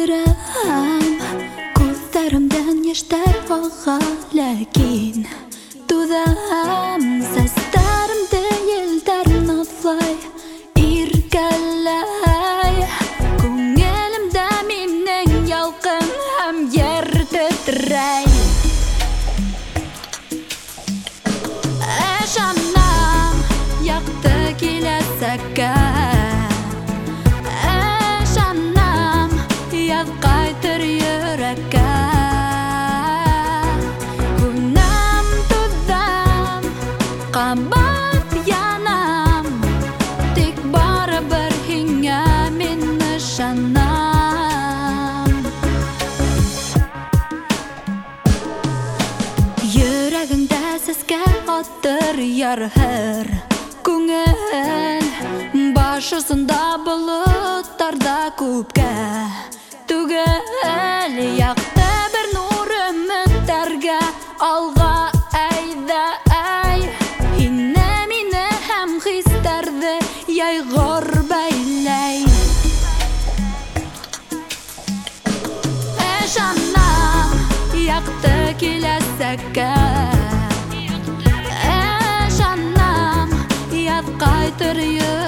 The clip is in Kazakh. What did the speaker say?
Kaldırам Күзләремдән яшьтәр ага, ләкин Тудам Сәстәремдә елдәр натлай, иркәләй Күңелемдә минең ялкын һәм йәр тетрәй Ышанам якты киләсәккә Кайтыр йөрәккә Күнәм тудам, кабат янам Тик барыбер һиңә мин ышанам Йөрәгеңдә сәскә атыр ярһыр күңел Башысында болыттарда күпкә Түгел якты бер нур өметтәргә алга әйдә әй Һине мине һәм хистәрде яйгыр бәйләй Ышанам якты киләсәккә Ышанам яз кайтыр